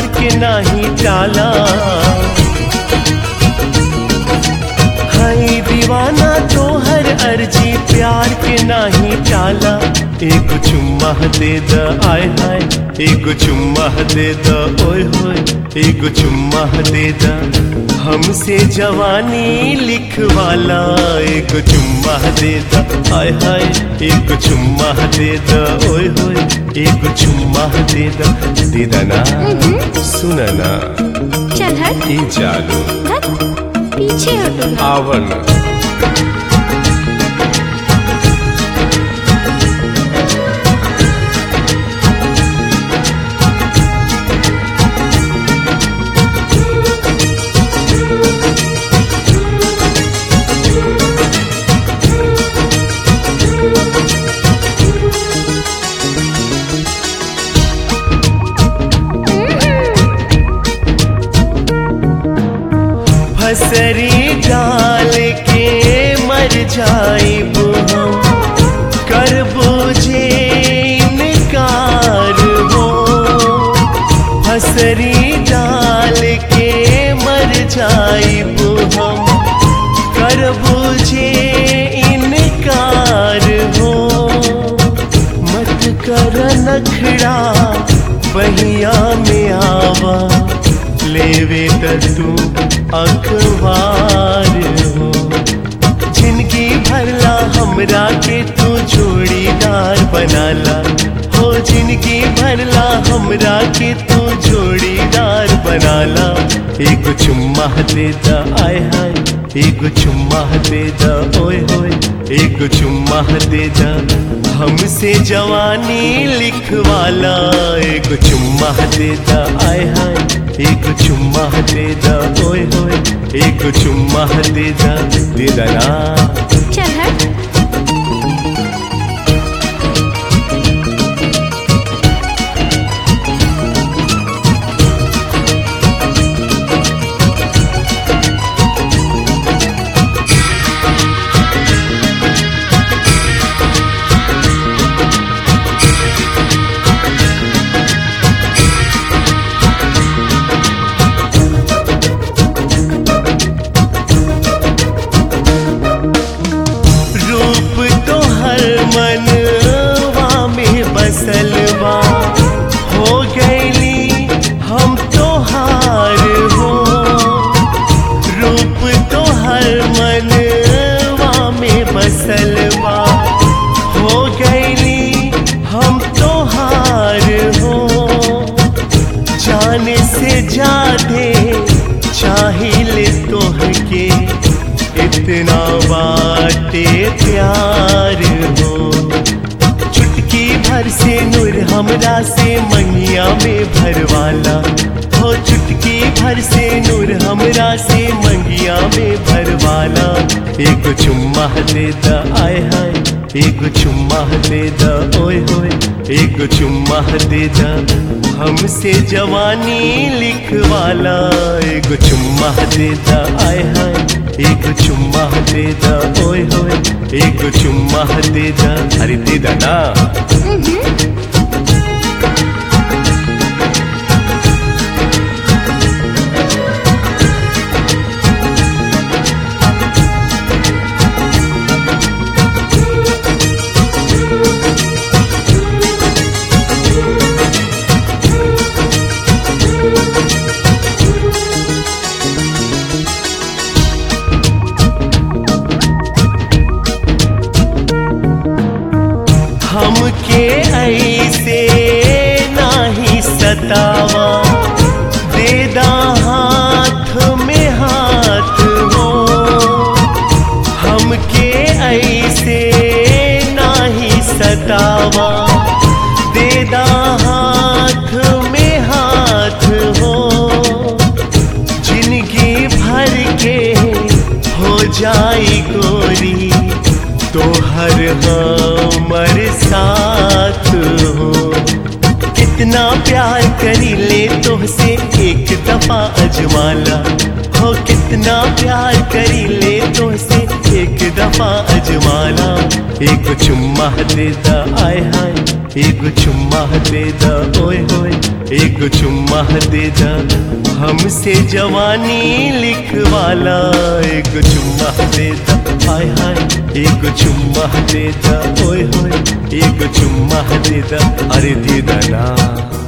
के नाही टाला। हाय दीवाना तोहर अर्जी प्यार के नाही टाला। एक चुम्मा दे द आय हाय, एक चुम्मा दे द ओए होए, एक चुम्मा दे द हमसे जवानी लिखवाला। एक चुम्मा दे द आय हाय, एक चुम्मा दे द ओए होए, एक चुम्मा दे द ना। सुन ना चल हट, ई चालू पीछे हटो ना। आवन फसरी डाल के मर जाइब हम, करबो जे इनकार हो। फसरी डाल के मर जाइब हम, करबो जे इनकार हो। मत कर नखड़ा बहिया में आवा, लेवे तू अखबार हो। जिंदगी भरला हमरा के तू जोड़ीदार बनाला हो। जिंदगी भरला हमरा के तू जोड़ीदार बनाला। एक चुम्मा दे द आय हाय, एक चुम्मा दे द ओए होए, एक चुम्मा दे द हमसे जवानी लिखवाला। एक चुम्मा दे द आय हाय, एक चुम्मा दे द ओए होए, एक चुम्मा दे द ना। चल हट। मनवा में बसलवा हो गईली हम तोहार हो। रूप तोहर मनवा में बसलवा हो गईली हम तोहार हो। जाने से जादे चाहिए तोहके, इतना बाटे प्यार हो। चुटकी भर से नूर हमरा से मंगिया में भरवाला हो। चुटकी भर से नूर हमरा से मंगिया में भरवाला। एक चुम्मा दे द आय हाय, एक चुम्मा दे द ओए होए, एक चुम्मा दे द हमसे जवानी लिखवाला। एक चुम्मा दे द आय हाय, एक चुम्मा दे द ओए होए, एक चुम्मा दे द अरे दे द ना। हमके ऐसे नाही सतावा, दे दा हाथ में हाथ हो। हमके ऐसे नाही सतावा, दे दा हाथ में हाथ हो। जिंदगी भर के हो जाई गोरी तोहर हमर साथ हो। कितना प्यार करी ले तुमसे एक दफा अजमाला हो। कितना प्यार करी ले तुमसे एक दफा अजमाना, एक चुम्मा दे दा आय हाय, एक चुम्मा दे दा ओए होए, एक चुम्मा दे दा हमसे जवानी लिखवाला, एक चुम्मा दे दा आय हाय, एक चुम्मा दे दा ओए होए, एक चुम्मा दे दा, अरे दे दा ना।